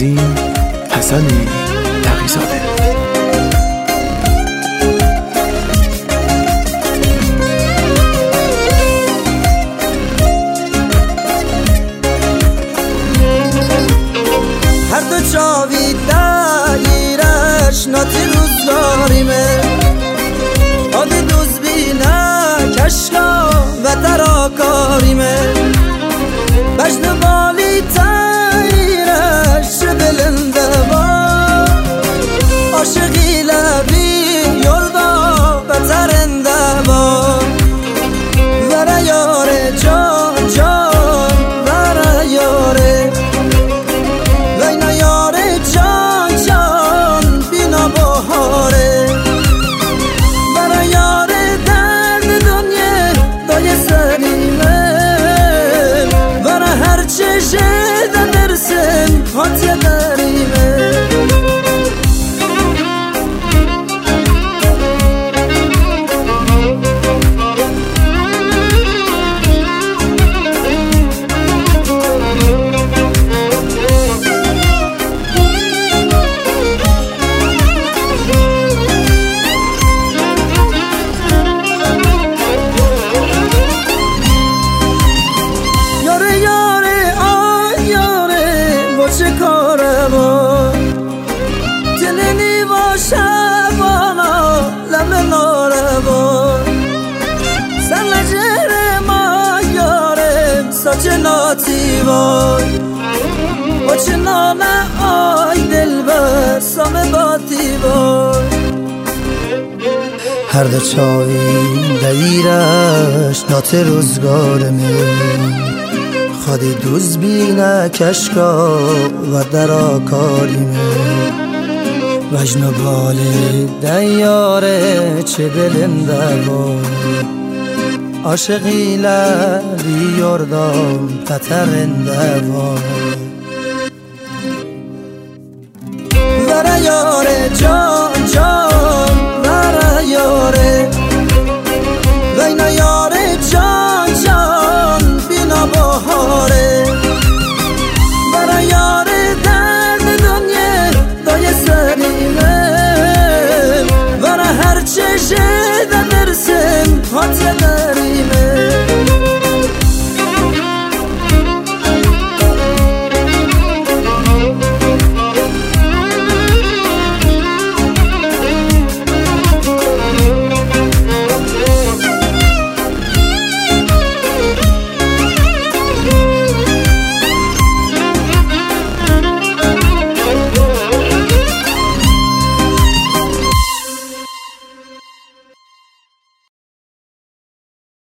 تنظیم حسن تقی‌زاده. هر دو چاوی دایرش ناتی روزگاریمه آدی دوز بینه کشکا و تراکاریمه بجن بالی تایرش بلنده با عاشقی لبی یردا و ترنده با وره یاره جان جان وره یاره وینا یاره جان جان بینا بهاره وره یاره درد دنیا دای سریمه وره هر چشه درسم حتی دریمه چه کاره با دلنی با شبانا لم ناره با سنجر ما یارم ساچ ناتی بای و چه نانه آی دل بر سام باتی بای هر دو چاوی دیرش نات روزگارمه خادی دوز بینه کشکا و درا کاریمه وجن بالی دیاره چه دلنده با عاشقی لبی یردام تترنده با وره یاره جان جان وره یاره وینا یاره جان جان بینا بهاره برای یاره درد دنیا دای سریمه برای هر چشه درسم حتی